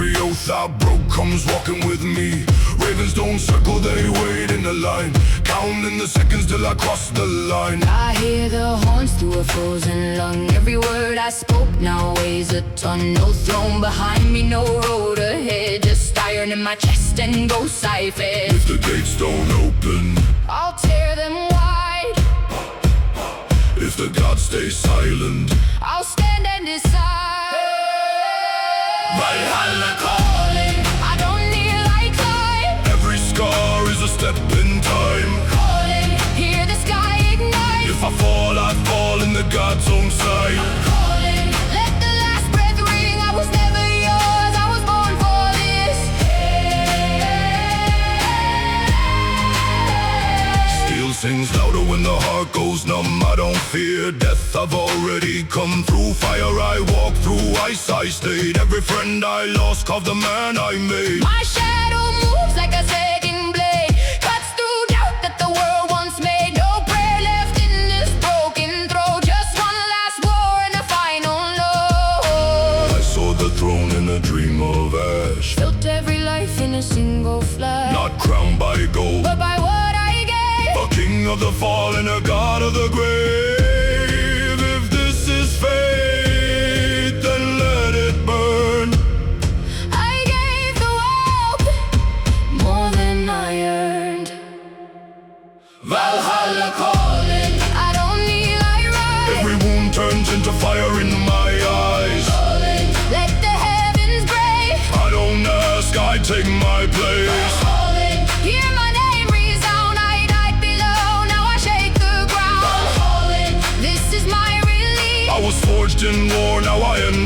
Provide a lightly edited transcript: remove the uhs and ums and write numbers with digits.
Every oath I broke comes walking with me. Ravens don't circle, they wait in the line, counting the seconds till I cross the line. I hear the horns through a frozen lung. Every word I spoke now weighs a ton. No throne behind me, no road ahead. Just iron in my chest and ghosts I fed. If the gates don't open, I'll tear them wide. if the gods stay silent, I'll stand and decide. Valhalla calling. I don't need light climb. Every scar is a step in time. Calling, hear the sky ignite. If I fall in the God's own sight. Calling, let the last breath ring. I was never yours, I was born for this. Steel sings louder when the heart goes numb. I don't fear death, I've already come through. Fire I walk through, ice I stayed. Every friend I lost carved the man I made. My shadow moves like a second blade, cuts through doubt that the world once made. No prayer left in this broken throat, just one last war and a final no. I saw the throne in a dream of ash, Built every life in a single flash, not crowned by gold, but by what I gave. a king of the fallen, a god of the grave. If this is fate, then let it burn. I gave the world more than I earned. Valhalla calling. I don't need light rise. Every wound turns into fire in my eyes. Calling, let the heavens break. I don't ask, I take my place. Calling, hear my name resound. I died below, now I shake the ground. Calling, this is my release. I was forged in war, now I am